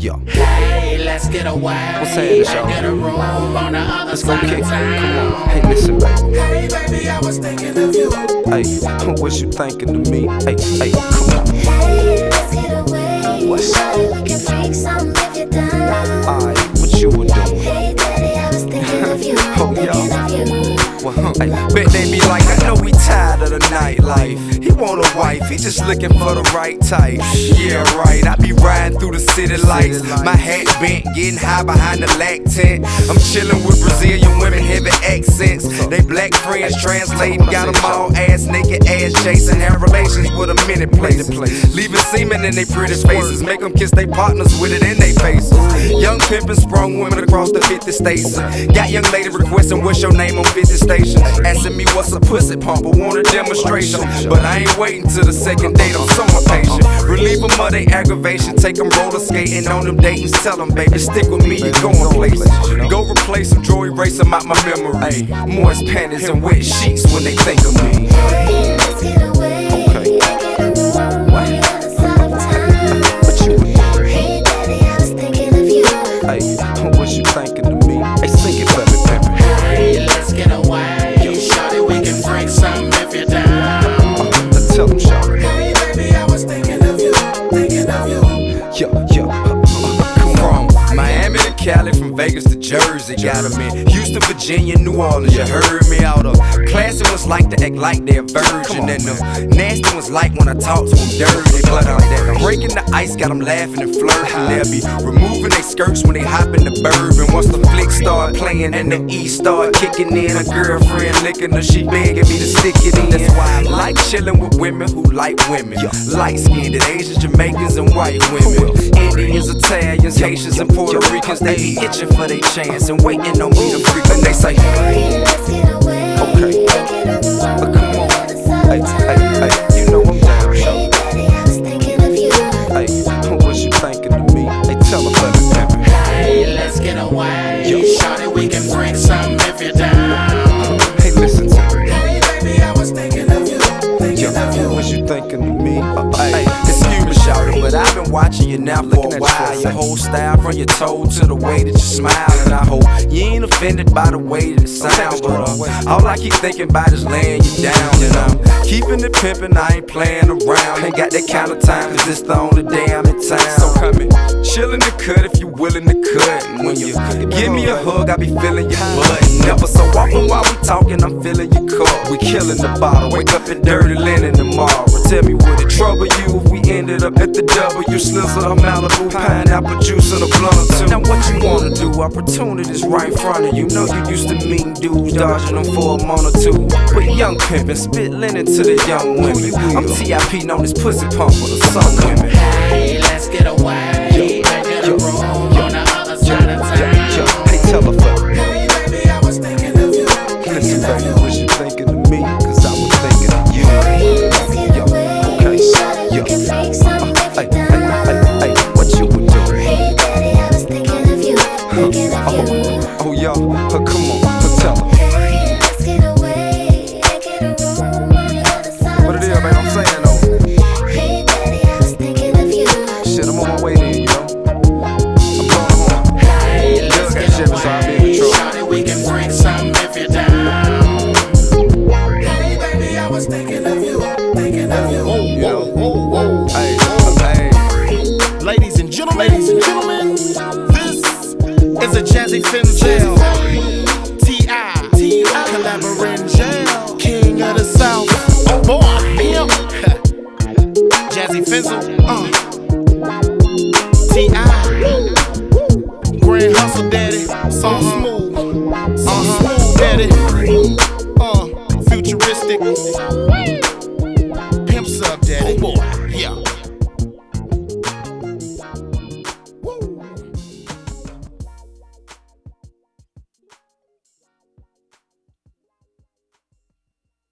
Yo. Hey, let's get away. What's happening, y'all? Get a room on the other Let's go side kick. of town. Come on. Hey, listen, baby. Hey, baby, I was thinking of you. Hey, what you thinking to me? Hey, come on. Hey, let's get away. What? Shawty, we can freak something if you're down. Alright, what you were doing? Hey, daddy, I was thinking of you. Oh, Thinking yeah. of you. Well, hey, bet they be like, I know we tired of the nightlife. He want a wife, he just looking for the right type. Yeah, right, I be riding through the city lights. My hat bent, getting high behind the lac tent. I'm chilling with Brazilian women, heavy accents. They black friends translating, got them all ass naked, ass chasing. Have relations with a minute places. Leaving semen in they pretty faces. Make them kiss they partners with it in they faces. Young pimpin' sprung women across the 50 states. Got young lady requesting what's your name on 50 stations. Asking me what's a pussy pump, but want a demonstration. But I ain't waiting till the second date, I'm so impatient. Relieve them of their aggravation, take them roller skating on them datings. Tell them, baby, stick with me, you're going places. Go replace them, draw erase them out my memory. Moist panties and wet sheets when they think of me. Hey, let's get away. Okay. Get a room on the other side of town. What you were doing? Hey, daddy, I was thinking of you. Hey, what you thinking to me? Hey, sing it for me, baby. Hey, let's get away. Shawty, we can freak something if you're down. Tell them, shawty. Hey, baby, I was thinking of you. Thinking of you. Yo, come from Miami to Cali, from Vegas to Jersey. Got 'em in Houston, Virginia, New Orleans. You heard me out of. Classy ones like to act like they're virgin, and the nasty ones like when I talk to them dirty. But I'm breaking the ice, got them laughing and flirting. They'll be removing their skirts when they hop in the bourbon. Once the flick start playing and the E start kicking in, a girlfriend licking her, she begging me to stick it in. That's why I like chilling with women who like women. Light skinned Asians, Jamaicans, and white women. Indians, Italians, Haitians, and Puerto Ricans. They be itching for their chance and waiting on me to freak. And they say, Hey, let's get away. Okay. Get a room come on on. the other side of town. Hey, you know I'm down, Hey, show. daddy, I was thinking of you. Hey, what you thinking to me? Hey, tell her for me, baby. Hey, let's get away. Shawty, we can freak something if you're down. Hey, listen to me. Hey, baby, I was thinking of you. Thinking of you. What you thinking to me? Hey, excuse me, shawty, but I've been watching you now for a while. Your whole style, from your toe to the way that you smile, and I hope you ain't offended by the way that it sounds. But all I keep thinking about is laying you down, and I'm keeping it pimpin'. I ain't playing around. Ain't got that kind of time, 'cause this the only day I'm in town. So come in, chill in the cut if you willing to cut. And when you give me a hug, I be feeling your butt. Never so often while we talking, I'm feeling your cup. We killing the bottle, wake up in dirty linen tomorrow. Tell me, would it trouble you if we ended up at the W? Slizzle of Malibu, pineapple juice, and a blunt or two. Now what you wanna do? Opportunities right in front of you. Know you used to meet dudes, dodging them for a month or two. But young pimpin', spit linen to the young women. I'm TIP known as pussy pump for the some women. Hey, let's get away. Get a room on the other side of town. Hey, tell her for me. Hey, baby, I was thinking of you. Listen, baby, what you thinking of me? 'Cause I was thinking of you. Hey, let's get away. Okay. Shawty, we can freak something if Hey, you're hey, down. hey, what you were doing? Hey, daddy, I was thinking of you. Thinking of you. Oh, y'all, come on, tell her. Hey, let's get away. Get a room on the other side What it of is, baby, I'm town. saying though. Hey, daddy, I was thinking of you. Shit, I'm on my way then, you know. I'm going home. Hey, let's got get shit, so I'll be in away. control. Shawty, we can freak something if you're down. Hey, baby, I was thinking of you. Thinking of you. You know. Hey, Ladies and gentlemen, this is a Jazzy Finzel, T.I. collaborating Jail, King of the South. Oh boy, yeah. Jazzy Finzel, T.I. Grand Hustle Daddy,